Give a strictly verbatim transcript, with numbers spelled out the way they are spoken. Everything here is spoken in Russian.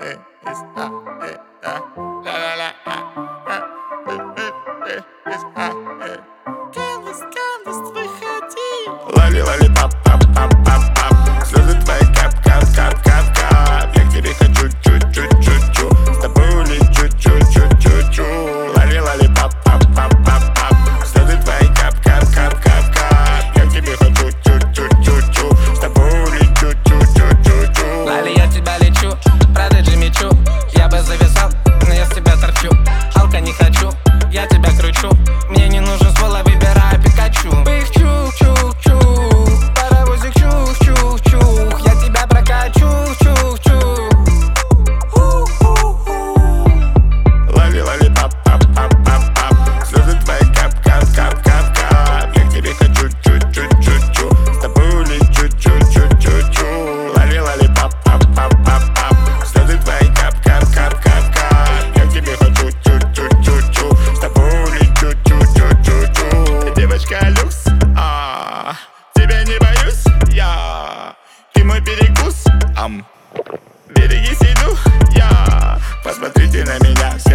Лови, лови, пап, пап, пап, пап, пап. Слезы твои кап, кап, кап, кап, кап. Я к тебе хочу чуть-чуть-чуть-чуть. С тобой улечу чуть-чуть-чуть-чуть. Лови, лови, пап, пап, пап, пап, пап. Слезы твои кап, кап, кап, кап, кап. Я к тебе хочу чуть-чуть-чуть-чуть. С тобой улечу чуть-чуть-чуть-чуть. Лали, я тебя лечу, продажи мечу. Я бы зависал, но я с тебя торчу. Алка не хочу, я тебя кручу. Мне не нужен ствол, а выбираю Пикачу. Их чух-чух-чух, паровозик чух-чух-чух. Я тебя прокачу, чух-чух. Лови, лови, пап, пап, пап, пап, пап. Слезы твои кап, кап, кап, кап, кап. Я к тебе хочу чуть-чуть-чуть-чуть. С тобой улечу чуть-чуть-чуть-чуть. Лови, лови, пап, пап, пап, пап, пап. Слезы твои кап, кап, кап, кап, кап. Я к тебе хочу чуть-чуть-чуть-чуть. С тобой улечу чуть-чуть-чуть-чуть. Девочка люкс, а тебя не боюсь я. Ты мой перекус, ам. Берегись, иду я. Посмотрите на меня все.